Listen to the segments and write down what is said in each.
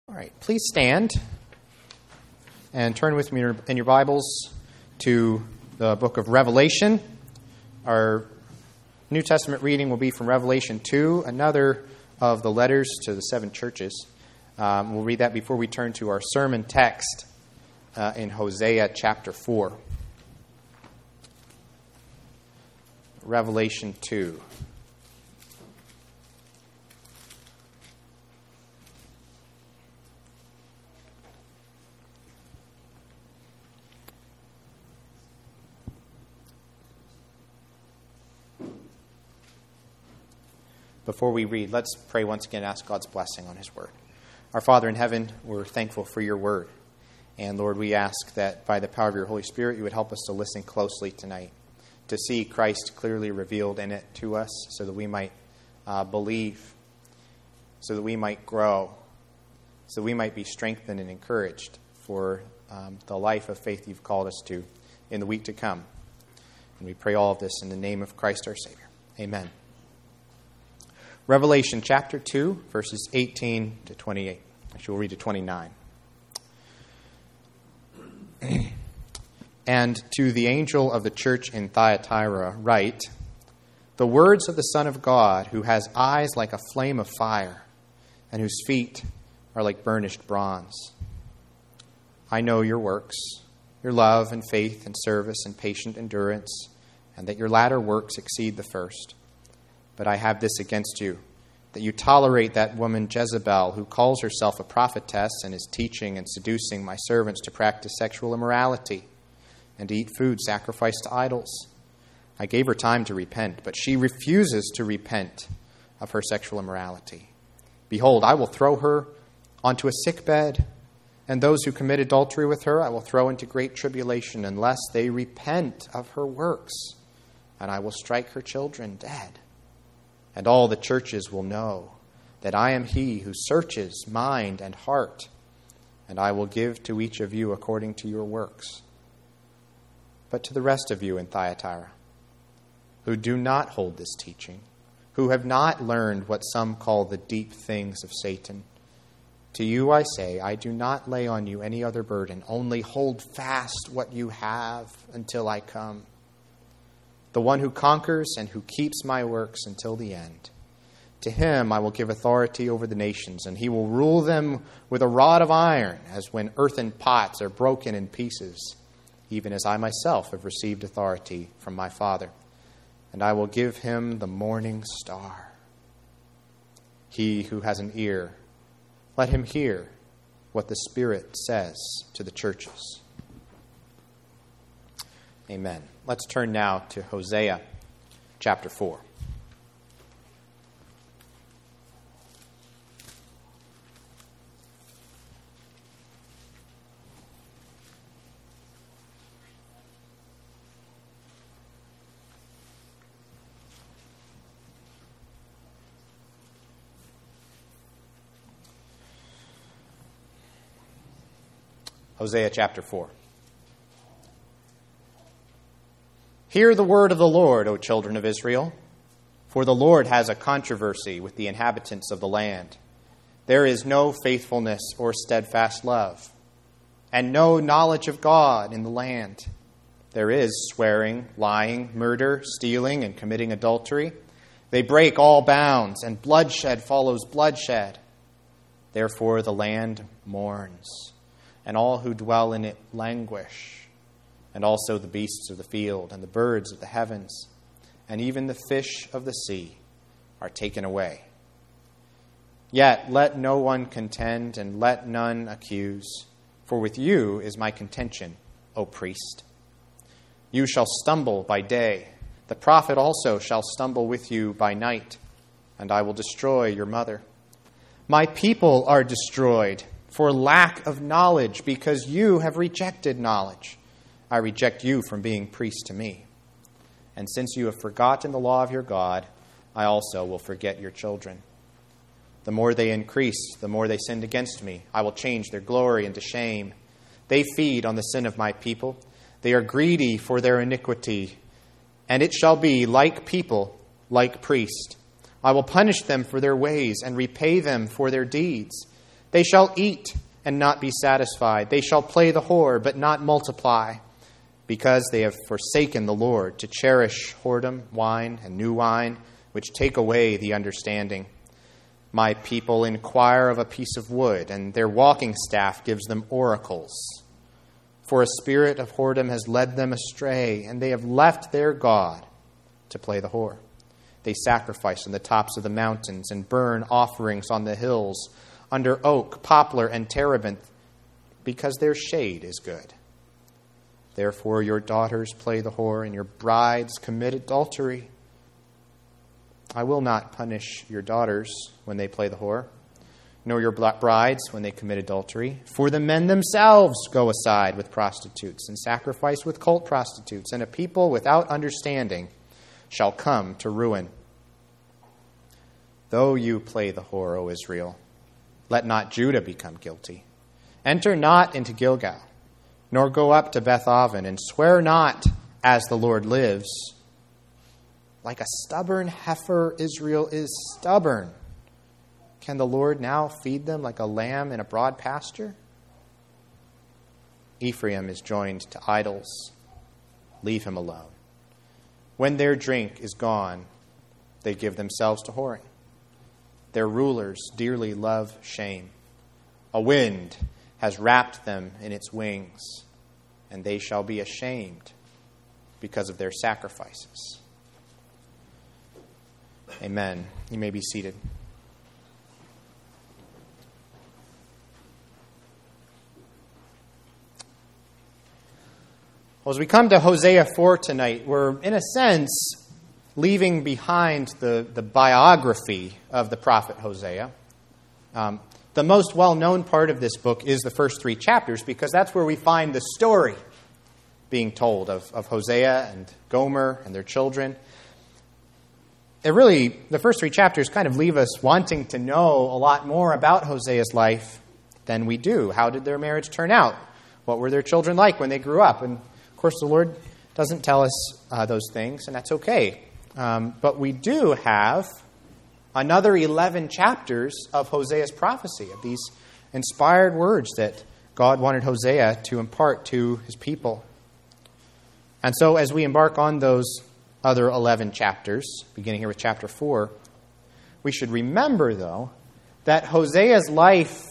All right, please stand and turn with me in your Bibles to the book of Revelation. Our New Testament reading will be from Revelation 2, another of the letters to the seven churches. We'll read that before we turn to our sermon text in Hosea chapter 4. Revelation 2. Before we read, let's pray once again and ask God's blessing on His Word. Our Father in heaven, we're thankful for Your Word. And Lord, we ask that by the power of Your Holy Spirit, You would help us to listen closely tonight, to see Christ clearly revealed in it to us, so that we might believe, so that we might grow, so that we might be strengthened and encouraged for the life of faith You've called us to in the week to come. And we pray all of this in the name of Christ our Savior. Amen. Revelation chapter 2, verses 18 to 28. Actually, we'll read to 29. And to the angel of the church in Thyatira write, the words of the Son of God, who has eyes like a flame of fire, and whose feet are like burnished bronze. I know your works, your love and faith and service and patient endurance, and that your latter works exceed the first. But I have this against you, that you tolerate that woman Jezebel, who calls herself a prophetess and is teaching and seducing my servants to practice sexual immorality and to eat food sacrificed to idols. I gave her time to repent, but she refuses to repent of her sexual immorality. Behold, I will throw her onto a sick bed, and those who commit adultery with her I will throw into great tribulation unless they repent of her works, and I will strike her children dead. And all the churches will know that I am He who searches mind and heart, and I will give to each of you according to your works. But to the rest of you in Thyatira, who do not hold this teaching, who have not learned what some call the deep things of Satan, to you I say, I do not lay on you any other burden, only hold fast what you have until I come. The one who conquers and who keeps my works until the end. To him I will give authority over the nations, and he will rule them with a rod of iron, as when earthen pots are broken in pieces, even as I myself have received authority from my Father. And I will give him the morning star. He who has an ear, let him hear what the Spirit says to the churches. Amen. Let's turn now to Hosea chapter 4. Hosea chapter 4. Hear the word of the Lord, O children of Israel, for the Lord has a controversy with the inhabitants of the land. There is no faithfulness or steadfast love, and no knowledge of God in the land. There is swearing, lying, murder, stealing, and committing adultery. They break all bounds, and bloodshed follows bloodshed. Therefore the land mourns, and all who dwell in it languish. And also the beasts of the field, and the birds of the heavens, and even the fish of the sea are taken away. Yet let no one contend, and let none accuse, for with you is my contention, O priest. You shall stumble by day, the prophet also shall stumble with you by night, and I will destroy your mother. My people are destroyed for lack of knowledge, because you have rejected knowledge. I reject you from being priest to me. And since you have forgotten the law of your God, I also will forget your children. The more they increase, the more they sinned against me. I will change their glory into shame. They feed on the sin of my people. They are greedy for their iniquity. And it shall be like people, like priest. I will punish them for their ways and repay them for their deeds. They shall eat and not be satisfied. They shall play the whore, but not multiply, because they have forsaken the Lord, to cherish whoredom, wine, and new wine, which take away the understanding. My people inquire of a piece of wood, and their walking staff gives them oracles. For a spirit of whoredom has led them astray, and they have left their God to play the whore. They sacrifice on the tops of the mountains and burn offerings on the hills, under oak, poplar, and terebinth, because their shade is good. Therefore your daughters play the whore, and your brides commit adultery. I will not punish your daughters when they play the whore, nor your brides when they commit adultery. For the men themselves go aside with prostitutes and sacrifice with cult prostitutes, and a people without understanding shall come to ruin. Though you play the whore, O Israel, let not Judah become guilty. Enter not into Gilgal, nor go up to Beth-aven, and swear not, as the Lord lives. Like a stubborn heifer, Israel is stubborn. Can the Lord now feed them like a lamb in a broad pasture? Ephraim is joined to idols. Leave him alone. When their drink is gone, they give themselves to whoring. Their rulers dearly love shame. A wind has wrapped them in its wings, and they shall be ashamed because of their sacrifices. Amen. You may be seated. Well, as we come to Hosea 4 tonight, we're, in a sense, leaving behind the biography of the prophet Hosea. The most well-known part of this book is the first 3 chapters, because that's where we find the story being told of Hosea and Gomer and their children. The first 3 chapters kind of leave us wanting to know a lot more about Hosea's life than we do. How did their marriage turn out? What were their children like when they grew up? And, of course, the Lord doesn't tell us those things, and that's okay. But we do have another 11 chapters of Hosea's prophecy, of these inspired words that God wanted Hosea to impart to his people. And so as we embark on those other 11 chapters, beginning here with chapter 4, we should remember, though, that Hosea's life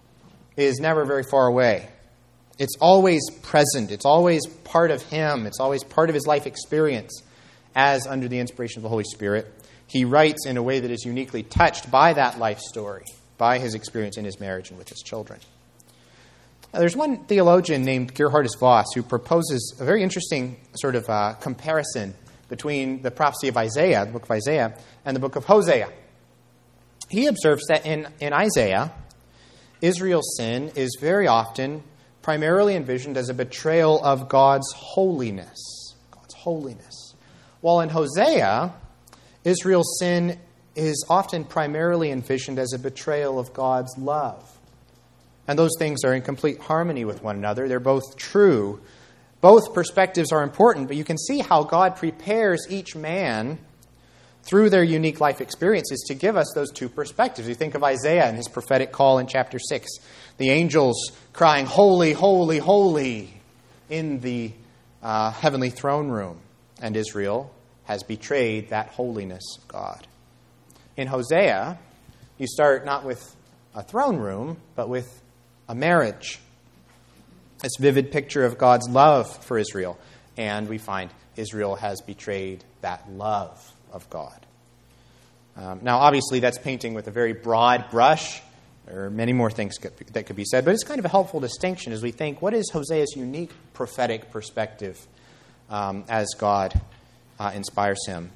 is never very far away. It's always present. It's always part of him. It's always part of his life experience. As under the inspiration of the Holy Spirit, he writes in a way that is uniquely touched by that life story, by his experience in his marriage and with his children. There's one theologian named Gerhardus Voss who proposes a very interesting sort of comparison between the prophecy of Isaiah, the book of Isaiah, and the book of Hosea. He observes that in Isaiah, Israel's sin is very often primarily envisioned as a betrayal of God's holiness. God's holiness. While in Hosea, Israel's sin is often primarily envisioned as a betrayal of God's love. And those things are in complete harmony with one another. They're both true. Both perspectives are important, but you can see how God prepares each man through their unique life experiences to give us those two perspectives. You think of Isaiah and his prophetic call in chapter 6. The angels crying, "Holy, holy, holy," in the heavenly throne room. And Israel has betrayed that holiness of God. In Hosea, you start not with a throne room, but with a marriage. This vivid picture of God's love for Israel. And we find Israel has betrayed that love of God. Now, obviously, that's painting with a very broad brush. There are many more things that could be said, but it's kind of a helpful distinction as we think, what is Hosea's unique prophetic perspective as God inspires him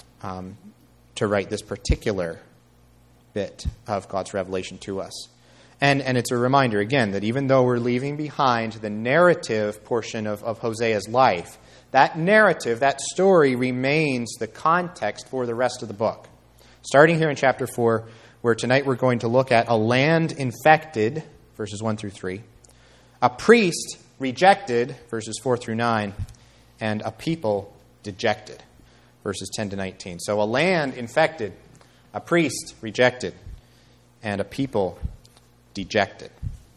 to write this particular bit of God's revelation to us. And it's a reminder, again, that even though we're leaving behind the narrative portion of Hosea's life, that narrative, that story remains the context for the rest of the book. Starting here in chapter 4, where tonight we're going to look at a land infected, verses 1 through 3, a priest rejected, verses 4 through 9, and a people dejected, verses 10 to 19. So a land infected, a priest rejected, and a people dejected.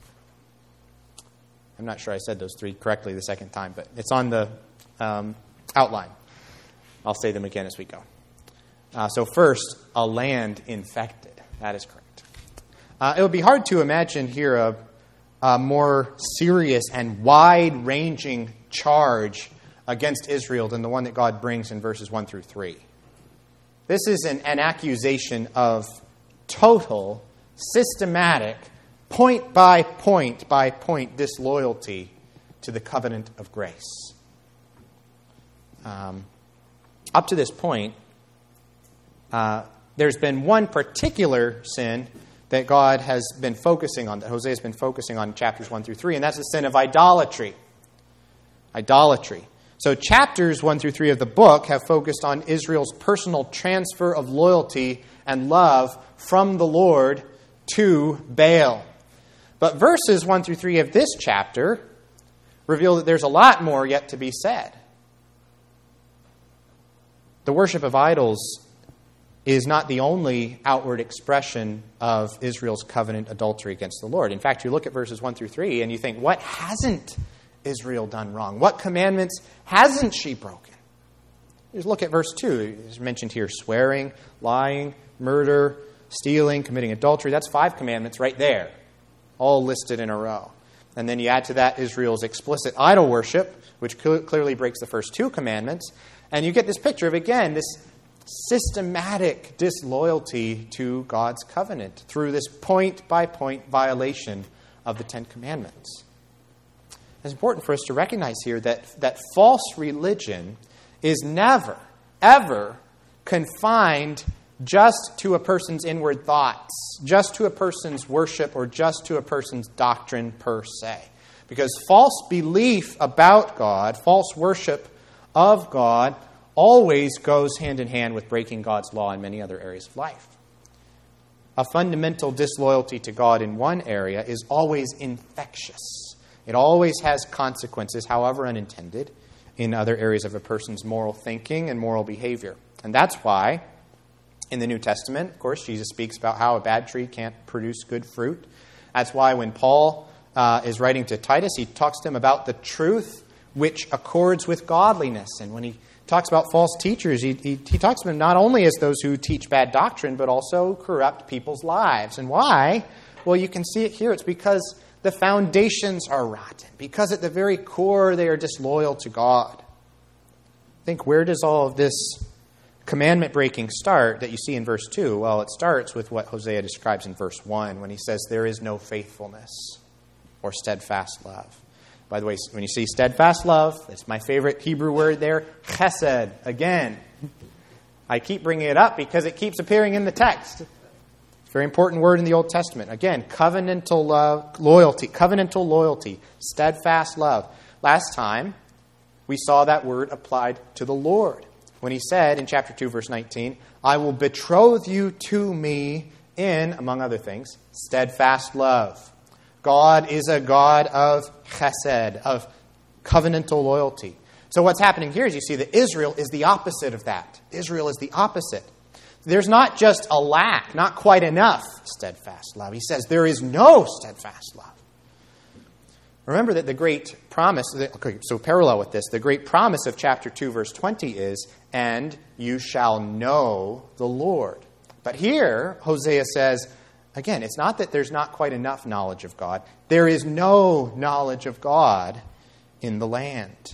I'm not sure I said those three correctly the second time, but it's on the outline. I'll say them again as we go. So first, a land infected. That is correct. It would be hard to imagine here a more serious and wide-ranging charge against Israel than the one that God brings in verses 1 through 3. This is an accusation of total, systematic, point-by-point disloyalty to the covenant of grace. Up to this point, there's been one particular sin that God has been focusing on, that Hosea has been focusing on in chapters 1 through 3, and that's the sin of idolatry. Idolatry. So chapters 1 through 3 of the book have focused on Israel's personal transfer of loyalty and love from the Lord to Baal. But verses 1 through 3 of this chapter reveal that there's a lot more yet to be said. The worship of idols is not the only outward expression of Israel's covenant adultery against the Lord. In fact, you look at verses 1 through 3 and you think, what hasn't Israel done wrong? What commandments hasn't she broken? Just look at verse 2. It's mentioned here swearing, lying, murder, stealing, committing adultery. That's 5 commandments right there, all listed in a row. And then you add to that Israel's explicit idol worship, which clearly breaks the first 2 commandments. And you get this picture of, again, this systematic disloyalty to God's covenant through this point-by-point violation of the 10 Commandments. It's important for us to recognize here that false religion is never, ever confined just to a person's inward thoughts, just to a person's worship, or just to a person's doctrine per se. Because false belief about God, false worship of God, always goes hand in hand with breaking God's law in many other areas of life. A fundamental disloyalty to God in one area is always infectious. It always has consequences, however unintended, in other areas of a person's moral thinking and moral behavior. And that's why, in the New Testament, of course, Jesus speaks about how a bad tree can't produce good fruit. That's why when Paul is writing to Titus, he talks to him about the truth which accords with godliness. And when he talks about false teachers, he talks to them not only as those who teach bad doctrine, but also corrupt people's lives. And why? Well, you can see it here. It's because the foundations are rotten. Because at the very core, they are disloyal to God. Think, where does all of this commandment breaking start that you see in verse 2? Well, it starts with what Hosea describes in verse 1 when he says there is no faithfulness or steadfast love. By the way, when you see steadfast love, that's my favorite Hebrew word there, chesed. Again, I keep bringing it up because it keeps appearing in the text. It's a very important word in the Old Testament. Again, covenantal love, loyalty, steadfast love. Last time, we saw that word applied to the Lord when he said in chapter 2, verse 19, I will betroth you to me in, among other things, steadfast love. God is a God of chesed, of covenantal loyalty. So what's happening here is you see that Israel is the opposite of that. Israel is the opposite. There's not just a lack, not quite enough steadfast love. He says there is no steadfast love. Remember that the great promise, so parallel with this, the great promise of chapter 2, verse 20 is, and you shall know the Lord. But here, Hosea says, again, it's not that there's not quite enough knowledge of God. There is no knowledge of God in the land.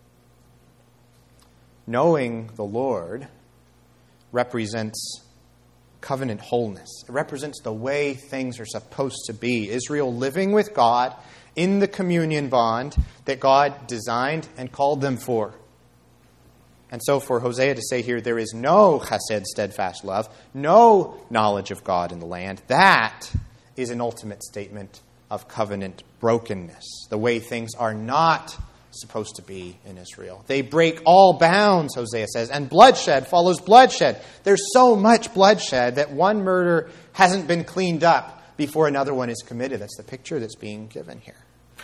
Knowing the Lord represents covenant wholeness. It represents the way things are supposed to be. Israel living with God in the communion bond that God designed and called them for. And so for Hosea to say here, there is no chesed, steadfast love, no knowledge of God in the land, that is an ultimate statement of covenant brokenness, the way things are not supposed to be in Israel. They break all bounds, Hosea says, and bloodshed follows bloodshed. There's so much bloodshed that one murder hasn't been cleaned up before another one is committed. That's the picture that's being given here.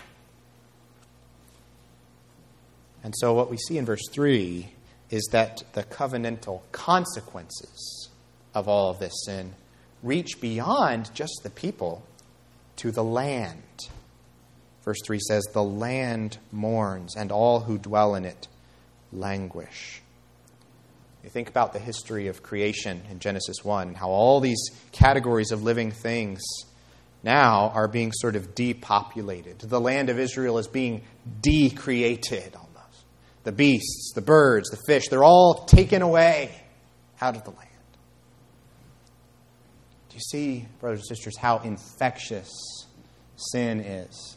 And so what we see in verse 3 is that the covenantal consequences of all of this sin reach beyond just the people to the land. Verse 3 says, the land mourns, and all who dwell in it languish. You think about the history of creation in Genesis 1, how all these categories of living things now are being sort of depopulated. The land of Israel is being decreated almost. The beasts, the birds, the fish, they're all taken away out of the land. Do you see, brothers and sisters, how infectious sin is?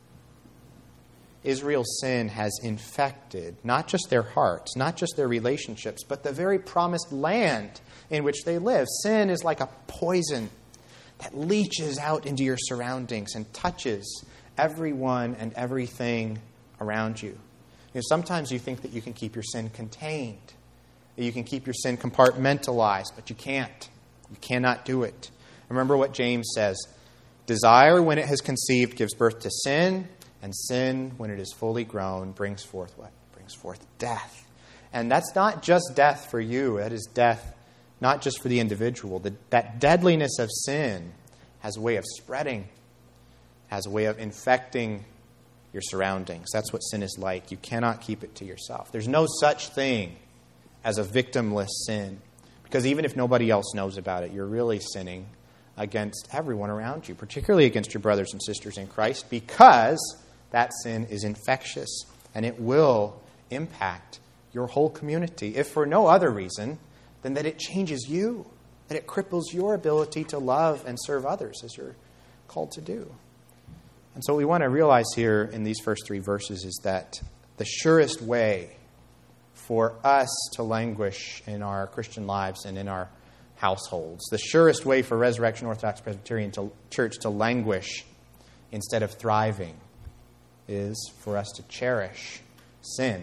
Israel's sin has infected not just their hearts, not just their relationships, but the very promised land in which they live. Sin is like a poison that leaches out into your surroundings and touches everyone and everything around you. Sometimes you think that you can keep your sin contained, that you can keep your sin compartmentalized, but you can't. You cannot do it. Remember what James says, desire when it has conceived gives birth to sin, and sin, when it is fully grown, brings forth what? Brings forth death. And that's not just death for you. That is death not just for the individual. That deadliness of sin has a way of spreading, has a way of infecting your surroundings. That's what sin is like. You cannot keep it to yourself. There's no such thing as a victimless sin. Because even if nobody else knows about it, you're really sinning against everyone around you, particularly against your brothers and sisters in Christ, because that sin is infectious, and it will impact your whole community, if for no other reason than that it changes you, that it cripples your ability to love and serve others as you're called to do. And so what we want to realize here in these first 3 verses is that the surest way for us to languish in our Christian lives and in our households, the surest way for Resurrection Orthodox Presbyterian Church to languish instead of thriving, is for us to cherish sin.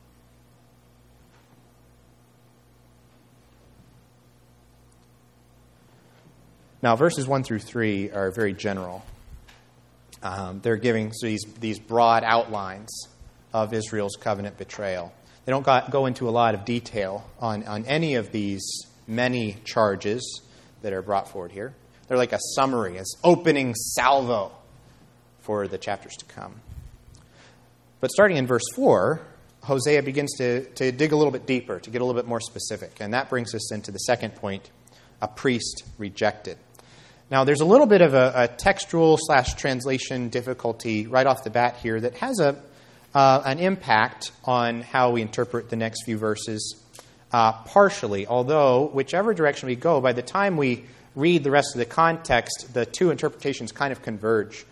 Now, verses 1 through 3 are very general. They're giving these broad outlines of Israel's covenant betrayal. They don't go into a lot of detail on any of these many charges that are brought forward here. They're like a summary, as opening salvo for the chapters to come. But starting in verse 4, Hosea begins to dig a little bit deeper, to get a little bit more specific. And that brings us into the second point, a priest rejected. Now, there's a little bit of a textual/translation difficulty right off the bat here that has an impact on how we interpret the next few verses partially. Although, whichever direction we go, by the time we read the rest of the context, the two interpretations kind of converge.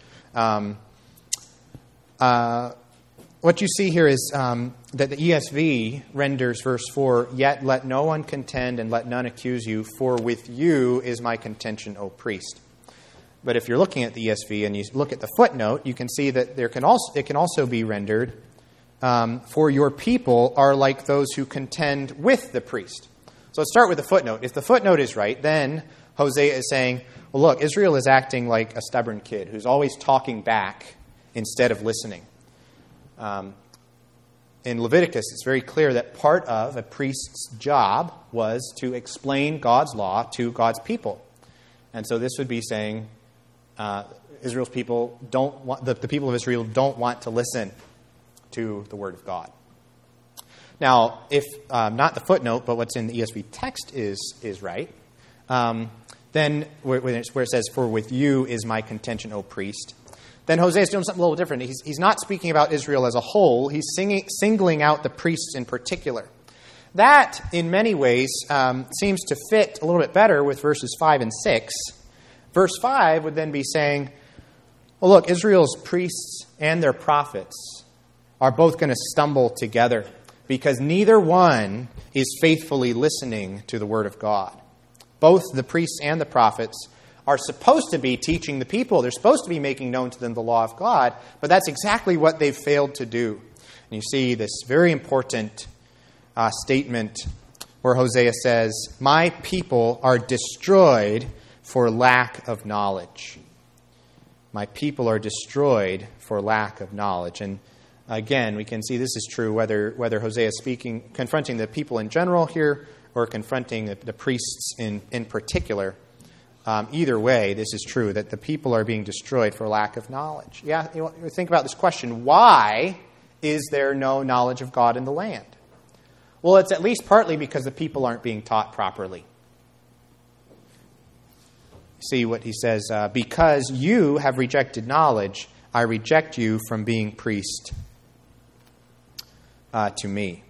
What you see here is that the ESV renders verse 4, yet let no one contend and let none accuse you, for with you is my contention, O priest. But if you're looking at the ESV and you look at the footnote, you can see that it can also be rendered, for your people are like those who contend with the priest. So let's start with the footnote. If the footnote is right, then Hosea is saying, well, look, Israel is acting like a stubborn kid who's always talking back instead of listening. In Leviticus, it's very clear that part of a priest's job was to explain God's law to God's people. And so this would be saying Israel's people don't want, the people of Israel don't want to listen to the word of God. Now, if not the footnote, but what's in the ESV text is right, then where it says, for with you is my contention, O priest, then Hosea is doing something a little different. He's not speaking about Israel as a whole. He's singling out the priests in particular. That, in many ways, seems to fit a little bit better with verses 5 and 6. Verse 5 would then be saying, well, look, Israel's priests and their prophets are both going to stumble together because neither one is faithfully listening to the word of God. Both the priests and the prophets are supposed to be teaching the people. They're supposed to be making known to them the law of God, but that's exactly what they've failed to do. And you see this very important statement where Hosea says, my people are destroyed for lack of knowledge. My people are destroyed for lack of knowledge. And again, we can see this is true whether Hosea is confronting the people in general here or confronting the priests in particular. either way, this is true, that the people are being destroyed for lack of knowledge. Yeah, think about this question. Why is there no knowledge of God in the land? Well, it's at least partly because the people aren't being taught properly. See what he says, because you have rejected knowledge, I reject you from being priest to me.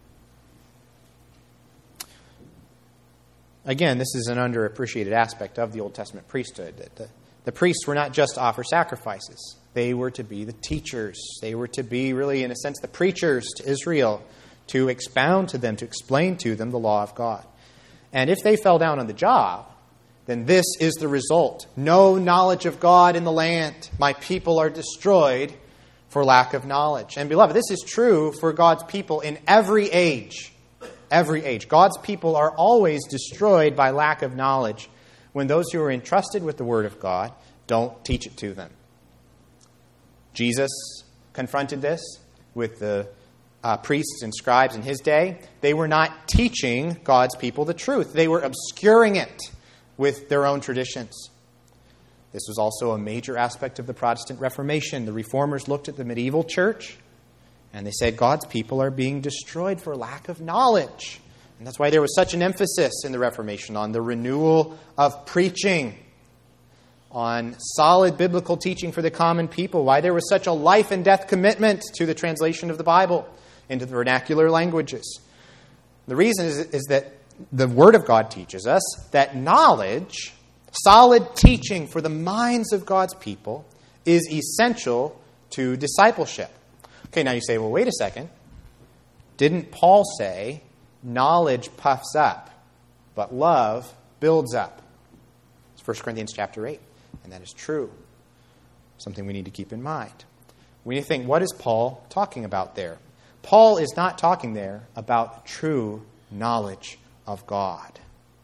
Again, this is an underappreciated aspect of the Old Testament priesthood. That the priests were not just to offer sacrifices. They were to be the teachers. They were to be really, in a sense, the preachers to Israel, to expound to them, to explain to them the law of God. And if they fell down on the job, then this is the result. No knowledge of God in the land. My people are destroyed for lack of knowledge. And beloved, this is true for God's people in every age. Every age. God's people are always destroyed by lack of knowledge when those who are entrusted with the Word of God don't teach it to them. Jesus confronted this with the priests and scribes in his day. They were not teaching God's people the truth. They were obscuring it with their own traditions. This was also a major aspect of the Protestant Reformation. The Reformers looked at the medieval church and they said God's people are being destroyed for lack of knowledge. And that's why there was such an emphasis in the Reformation on the renewal of preaching, on solid biblical teaching for the common people, why there was such a life and death commitment to the translation of the Bible into the vernacular languages. The reason is that the Word of God teaches us that knowledge, solid teaching for the minds of God's people, is essential to discipleship. Okay, now you say, well, wait a second. Didn't Paul say, knowledge puffs up, but love builds up? It's 1 Corinthians chapter 8, and that is true. Something we need to keep in mind. We need to think, what is Paul talking about there? Paul is not talking there about true knowledge of God.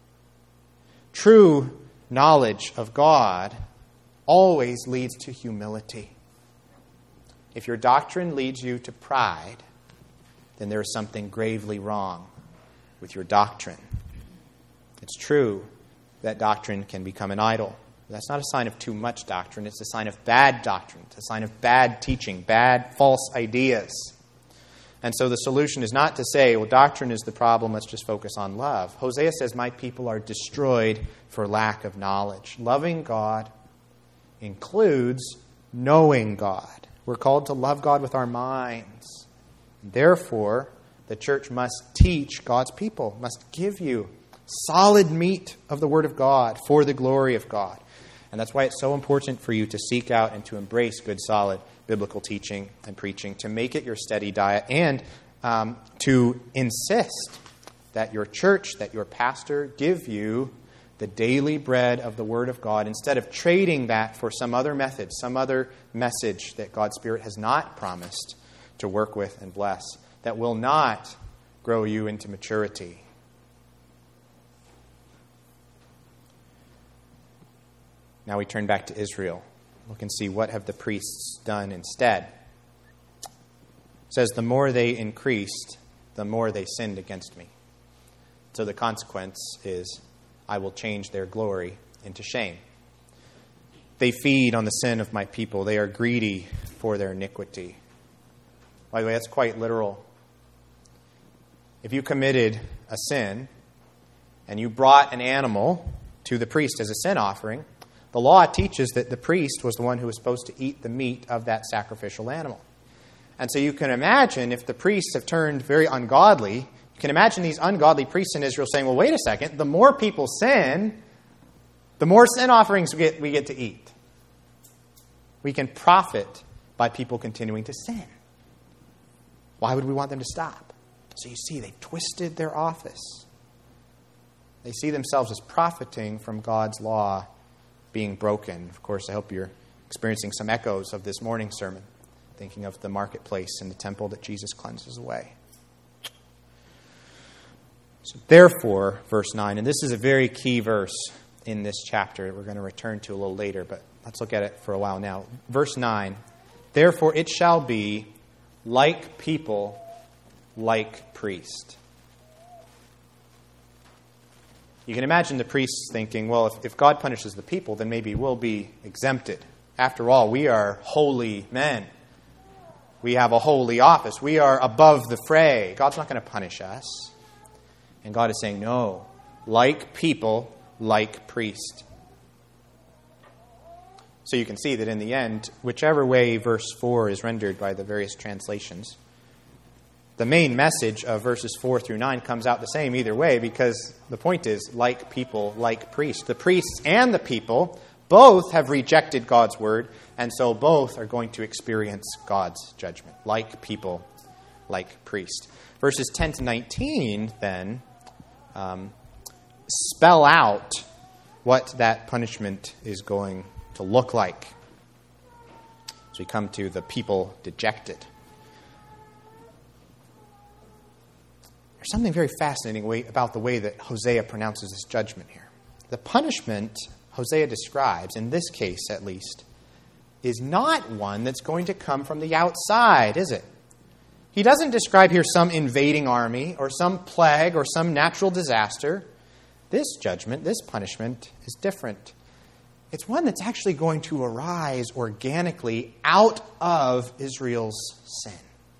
True knowledge of God always leads to humility. If your doctrine leads you to pride, then there is something gravely wrong with your doctrine. It's true that doctrine can become an idol. That's not a sign of too much doctrine. It's a sign of bad doctrine. It's a sign of bad teaching, bad, false ideas. And so the solution is not to say, well, doctrine is the problem, let's just focus on love. Hosea says, my people are destroyed for lack of knowledge. Loving God includes knowing God. We're called to love God with our minds. Therefore, the church must teach God's people, must give you solid meat of the Word of God for the glory of God. And that's why it's so important for you to seek out and to embrace good, solid biblical teaching and preaching, to make it your steady diet, and to insist that your church, that your pastor give you the daily bread of the Word of God, instead of trading that for some other method, some other message that God's Spirit has not promised to work with and bless, that will not grow you into maturity. Now we turn back to Israel. Look and see, what have the priests done instead? It says, the more they increased, the more they sinned against me. So the consequence is, I will change their glory into shame. They feed on the sin of my people. They are greedy for their iniquity. By the way, that's quite literal. If you committed a sin and you brought an animal to the priest as a sin offering, the law teaches that the priest was the one who was supposed to eat the meat of that sacrificial animal. And so you can imagine, if the priests have turned very ungodly, you can imagine these ungodly priests in Israel saying, well, wait a second, the more people sin, the more sin offerings we get to eat. We can profit by people continuing to sin. Why would we want them to stop? So you see, they've twisted their office. They see themselves as profiting from God's law being broken. Of course, I hope you're experiencing some echoes of this morning's sermon, thinking of the marketplace and the temple that Jesus cleanses away. So therefore, verse 9, and this is a very key verse in this chapter we're going to return to a little later, but let's look at it for a while now. Verse 9, therefore it shall be like people, like priest. You can imagine the priests thinking, well, if God punishes the people, then maybe we'll be exempted. After all, we are holy men. We have a holy office. We are above the fray. God's not going to punish us. And God is saying, no, like people, like priest. So you can see that in the end, whichever way verse 4 is rendered by the various translations, the main message of verses 4 through 9 comes out the same either way, because the point is, like people, like priests. The priests and the people both have rejected God's word, and so both are going to experience God's judgment, like people, like priest. Verses 10 to 19, then, spell out what that punishment is going to look like. As we come to the people dejected. There's something very fascinating about the way that Hosea pronounces this judgment here. The punishment Hosea describes, in this case at least, is not one that's going to come from the outside, is it? He doesn't describe here some invading army or some plague or some natural disaster. This judgment, this punishment, is different. It's one that's actually going to arise organically out of Israel's sin.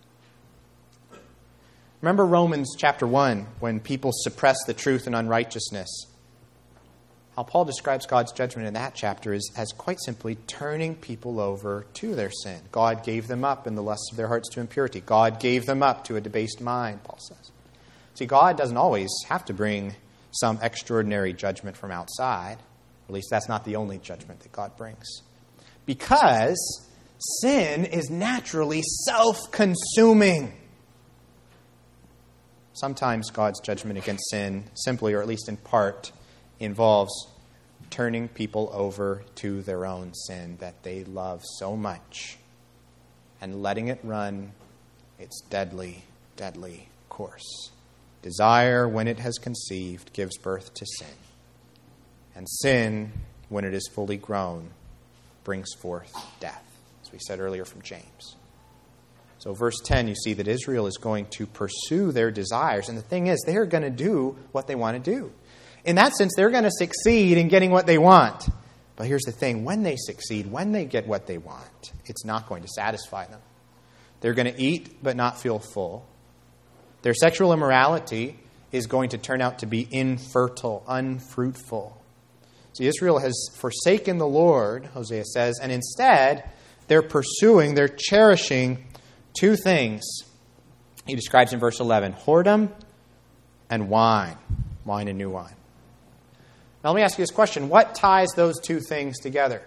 Remember Romans chapter 1, when people suppress the truth in unrighteousness. How Paul describes God's judgment in that chapter is as quite simply turning people over to their sin. God gave them up in the lusts of their hearts to impurity. God gave them up to a debased mind, Paul says. See, God doesn't always have to bring some extraordinary judgment from outside. At least that's not the only judgment that God brings. Because sin is naturally self-consuming. Sometimes God's judgment against sin, simply or at least in part, involves turning people over to their own sin that they love so much and letting it run its deadly, deadly course. Desire, when it has conceived, gives birth to sin. And sin, when it is fully grown, brings forth death, as we said earlier from James. So verse 10, you see that Israel is going to pursue their desires. And the thing is, they're going to do what they want to do. In that sense, they're going to succeed in getting what they want. But here's the thing. When they succeed, when they get what they want, it's not going to satisfy them. They're going to eat but not feel full. Their sexual immorality is going to turn out to be infertile, unfruitful. See, Israel has forsaken the Lord, Hosea says, and instead they're pursuing, they're cherishing two things. He describes in verse 11, whoredom and wine and new wine. Now let me ask you this question. What ties those two things together?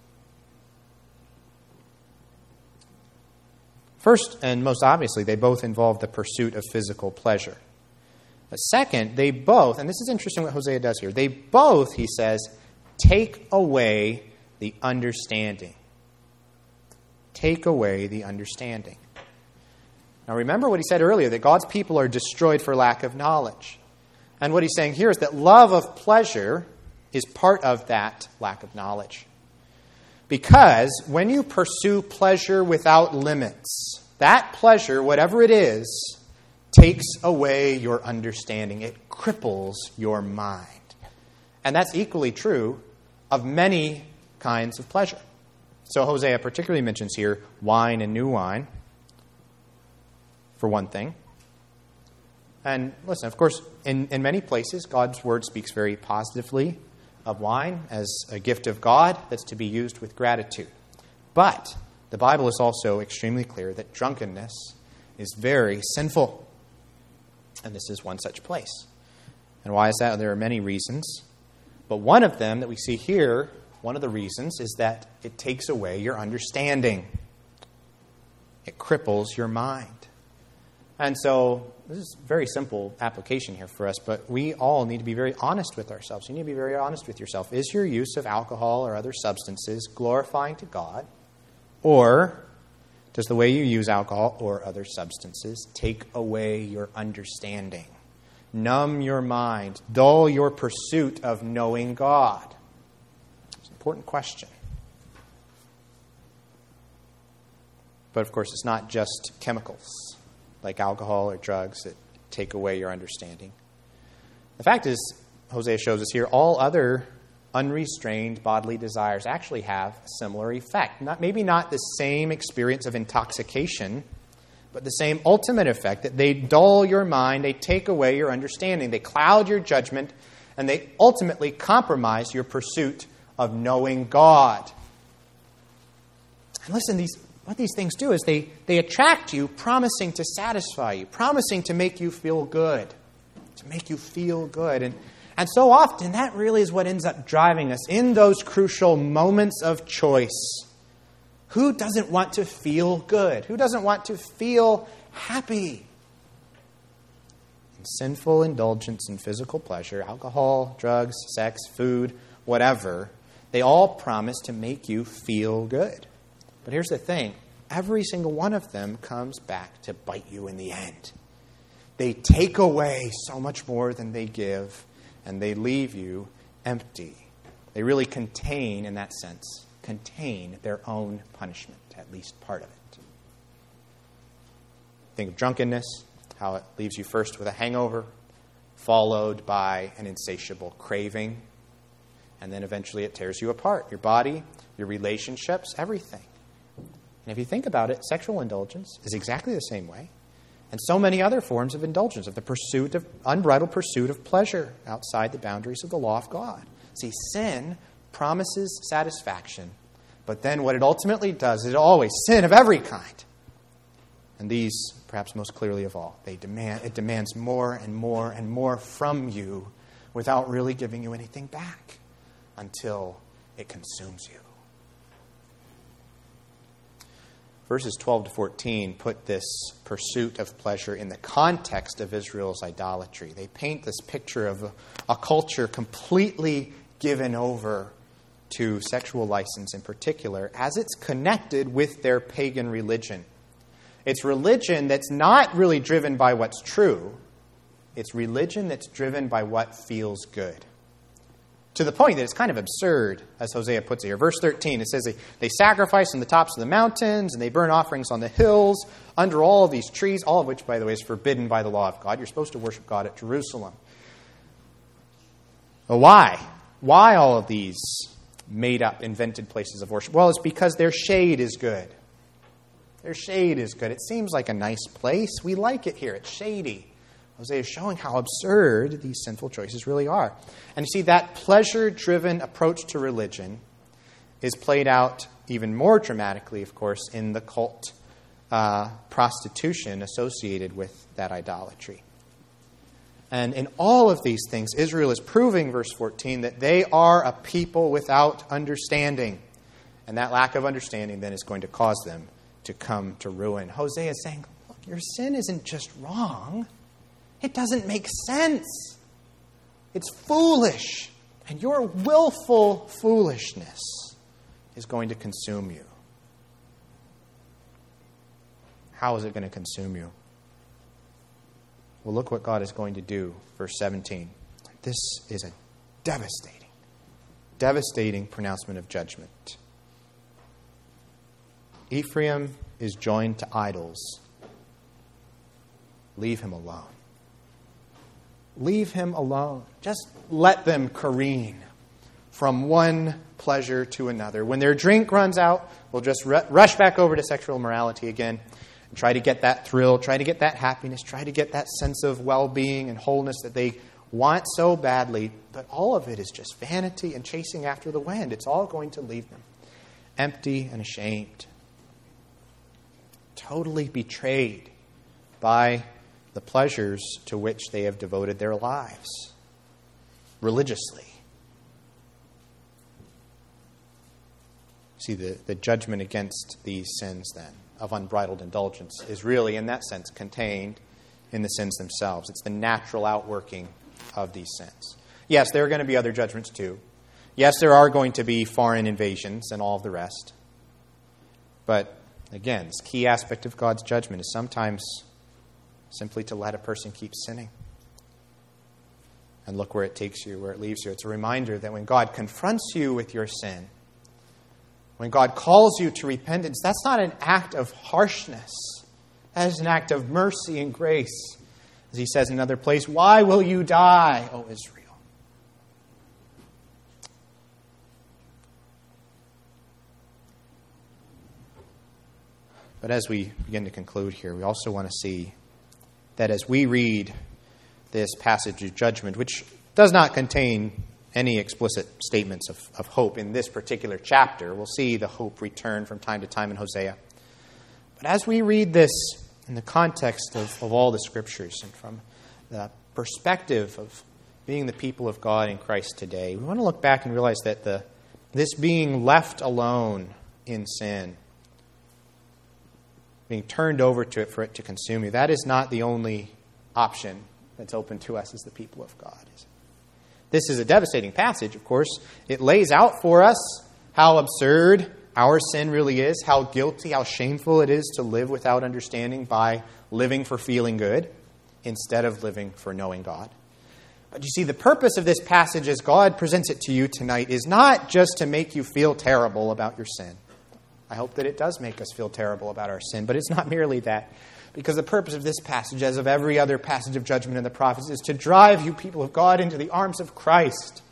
First, and most obviously, they both involve the pursuit of physical pleasure. But second, they both, and this is interesting what Hosea does here, they both, he says, take away the understanding. Take away the understanding. Now remember what he said earlier, that God's people are destroyed for lack of knowledge. And what he's saying here is that love of pleasure is part of that lack of knowledge. Because when you pursue pleasure without limits, that pleasure, whatever it is, takes away your understanding. It cripples your mind. And that's equally true of many kinds of pleasure. So Hosea particularly mentions here wine and new wine, for one thing. And listen, of course, in many places, God's word speaks very positively of wine as a gift of God that's to be used with gratitude. But the Bible is also extremely clear that drunkenness is very sinful. And this is one such place. And why is that? There are many reasons. But one of them that we see here, one of the reasons, is that it takes away your understanding. It cripples your mind. And so, this is a very simple application here for us, but we all need to be very honest with ourselves. You need to be very honest with yourself. Is your use of alcohol or other substances glorifying to God? Or does the way you use alcohol or other substances take away your understanding? Numb your mind, dull your pursuit of knowing God? It's an important question. But of course, it's not just chemicals like alcohol or drugs that take away your understanding. The fact is, Hosea shows us here, all other unrestrained bodily desires actually have a similar effect. Maybe not the same experience of intoxication, but the same ultimate effect, that they dull your mind, they take away your understanding, they cloud your judgment, and they ultimately compromise your pursuit of knowing God. And listen, what these things do is they attract you, promising to satisfy you, promising to make you feel good, And so often, that really is what ends up driving us in those crucial moments of choice. Who doesn't want to feel good? Who doesn't want to feel happy? And sinful indulgence in physical pleasure, alcohol, drugs, sex, food, whatever, they all promise to make you feel good. But here's the thing. Every single one of them comes back to bite you in the end. They take away so much more than they give, and they leave you empty. They really contain, in that sense, their own punishment, at least part of it. Think of drunkenness, how it leaves you first with a hangover, followed by an insatiable craving, and then eventually it tears you apart. Your body, your relationships, everything. And if you think about it, sexual indulgence is exactly the same way. And so many other forms of indulgence, of the unbridled pursuit of pleasure outside the boundaries of the law of God. See, sin promises satisfaction, but then what it ultimately does is always sin of every kind. And these, perhaps most clearly of all, it demands more and more and more from you without really giving you anything back until it consumes you. Verses 12 to 14 put this pursuit of pleasure in the context of Israel's idolatry. They paint this picture of a culture completely given over to sexual license in particular, as it's connected with their pagan religion. It's religion that's not really driven by what's true. It's religion that's driven by what feels good. To the point that it's kind of absurd, as Hosea puts it here. Verse 13, it says they sacrifice on the tops of the mountains, and they burn offerings on the hills, under all of these trees, all of which, by the way, is forbidden by the law of God. You're supposed to worship God at Jerusalem. But why? Why all of these made-up, invented places of worship? Well, it's because their shade is good. Their shade is good. It seems like a nice place. We like it here. It's shady. Hosea is showing how absurd these sinful choices really are. And you see, that pleasure-driven approach to religion is played out even more dramatically, of course, in the cult prostitution associated with that idolatry. And in all of these things, Israel is proving, verse 14, that they are a people without understanding. And that lack of understanding then is going to cause them to come to ruin. Hosea is saying, look, your sin isn't just wrong. It doesn't make sense. It's foolish. And your willful foolishness is going to consume you. How is it going to consume you? Well, look what God is going to do. Verse 17. This is a devastating pronouncement of judgment. Ephraim is joined to idols. Leave him alone. Leave him alone. Just let them careen from one pleasure to another. When their drink runs out, we'll just rush back over to sexual immorality again and try to get that thrill, try to get that happiness, try to get that sense of well-being and wholeness that they want so badly. But all of it is just vanity and chasing after the wind. It's all going to leave them empty and ashamed, totally betrayed by the pleasures to which they have devoted their lives religiously. See, the judgment against these sins, then, of unbridled indulgence is really, in that sense, contained in the sins themselves. It's the natural outworking of these sins. Yes, there are going to be other judgments, too. Yes, there are going to be foreign invasions and all of the rest. But, again, this key aspect of God's judgment is sometimes simply to let a person keep sinning. And look where it takes you, where it leaves you. It's a reminder that when God confronts you with your sin, when God calls you to repentance, that's not an act of harshness. That is an act of mercy and grace. As he says in another place, why will you die, O Israel? But as we begin to conclude here, we also want to see that as we read this passage of judgment, which does not contain any explicit statements of hope in this particular chapter, we'll see the hope return from time to time in Hosea. But as we read this in the context of all the Scriptures and from the perspective of being the people of God in Christ today, we want to look back and realize that this being left alone in sin, being turned over to it for it to consume you, that is not the only option that's open to us as the people of God. This is a devastating passage, of course. It lays out for us how absurd our sin really is, how guilty, how shameful it is to live without understanding by living for feeling good instead of living for knowing God. But you see, the purpose of this passage as God presents it to you tonight is not just to make you feel terrible about your sin. I hope that it does make us feel terrible about our sin, but it's not merely that. Because the purpose of this passage, as of every other passage of judgment in the prophets, is to drive you people of God into the arms of Christ.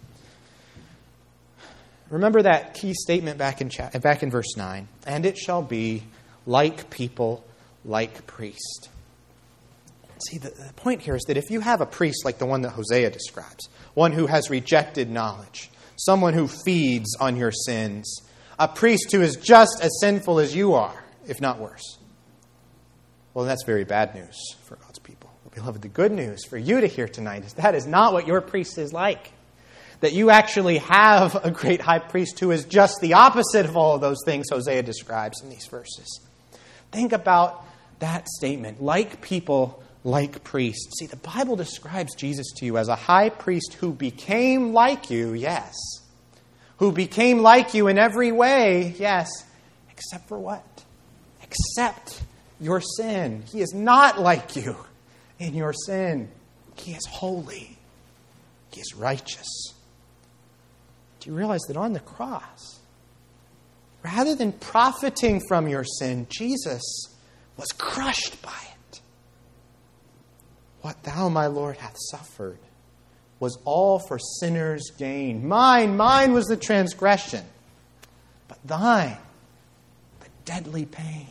Remember that key statement back in verse 9. And it shall be like people, like priest. See, the point here is that if you have a priest like the one that Hosea describes, one who has rejected knowledge, someone who feeds on your sins, a priest who is just as sinful as you are, if not worse, well, that's very bad news for God's people. But beloved, the good news for you to hear tonight is that is not what your priest is like. That you actually have a great high priest who is just the opposite of all of those things Hosea describes in these verses. Think about that statement, like people, like priests. See, the Bible describes Jesus to you as a high priest who became like you, yes. Who became like you in every way, yes. Except for what? Except your sin. He is not like you in your sin. He is holy. He is righteous. Do you realize that on the cross, rather than profiting from your sin, Jesus was crushed by it? What thou, my Lord, hath suffered was all for sinners' gain. Mine was the transgression, but thine, the deadly pain.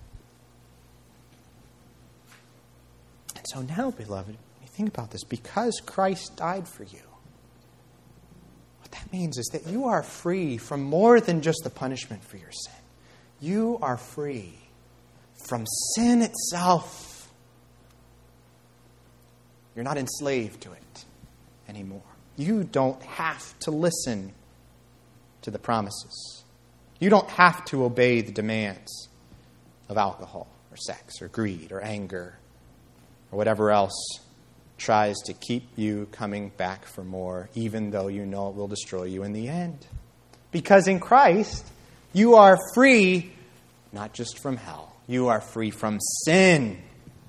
So now, beloved, when you think about this, because Christ died for you, what that means is that you are free from more than just the punishment for your sin. You are free from sin itself. You're not enslaved to it anymore. You don't have to listen to the promises. You don't have to obey the demands of alcohol or sex or greed or anger or whatever else tries to keep you coming back for more, even though you know it will destroy you in the end. Because in Christ, you are free, not just from hell. You are free from sin.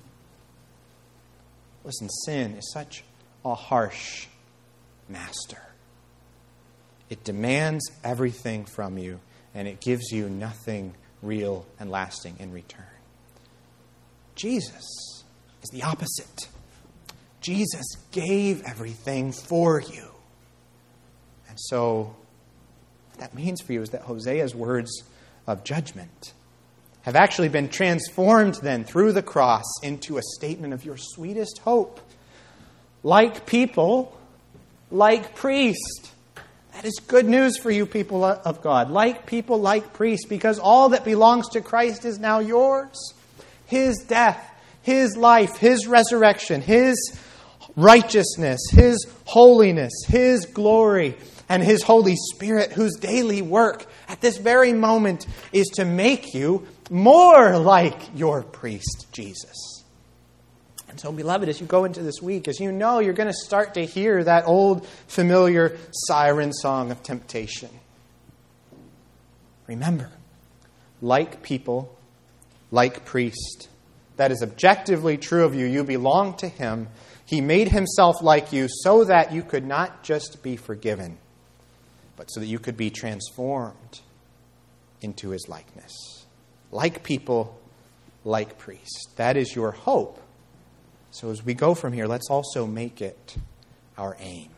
Listen, sin is such a harsh master. It demands everything from you, and it gives you nothing real and lasting in return. Jesus is the opposite. Jesus gave everything for you. And so, what that means for you is that Hosea's words of judgment have actually been transformed then through the cross into a statement of your sweetest hope. Like people, like priest. That is good news for you people of God. Like people, like priest, because all that belongs to Christ is now yours. His death, His life, His resurrection, His righteousness, His holiness, His glory, and His Holy Spirit, whose daily work at this very moment is to make you more like your priest, Jesus. And so, beloved, as you go into this week, as you know, you're going to start to hear that old familiar siren song of temptation. Remember, like people, like priest. That is objectively true of you. You belong to Him. He made Himself like you so that you could not just be forgiven, but so that you could be transformed into His likeness. Like people, like priest. That is your hope. So as we go from here, let's also make it our aim.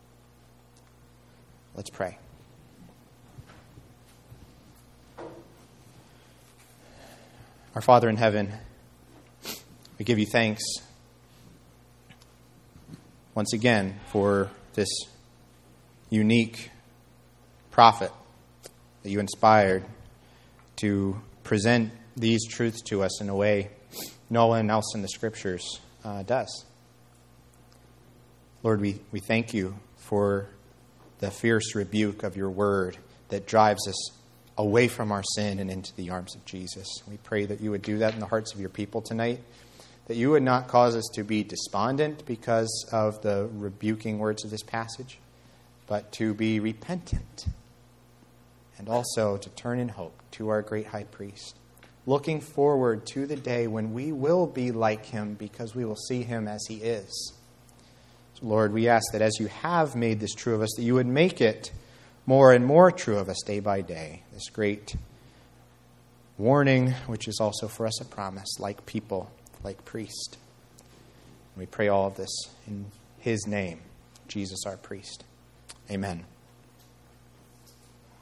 Let's pray. Our Father in heaven, we give you thanks once again for this unique prophet that you inspired to present these truths to us in a way no one else in the Scriptures does. Lord, we thank you for the fierce rebuke of your word that drives us away from our sin and into the arms of Jesus. We pray that you would do that in the hearts of your people tonight, that you would not cause us to be despondent because of the rebuking words of this passage, but to be repentant and also to turn in hope to our great high priest, looking forward to the day when we will be like him because we will see him as he is. So Lord, we ask that as you have made this true of us, that you would make it more and more true of us day by day. This great warning, which is also for us a promise, like people, like priest. We pray all of this in his name, Jesus our priest. Amen.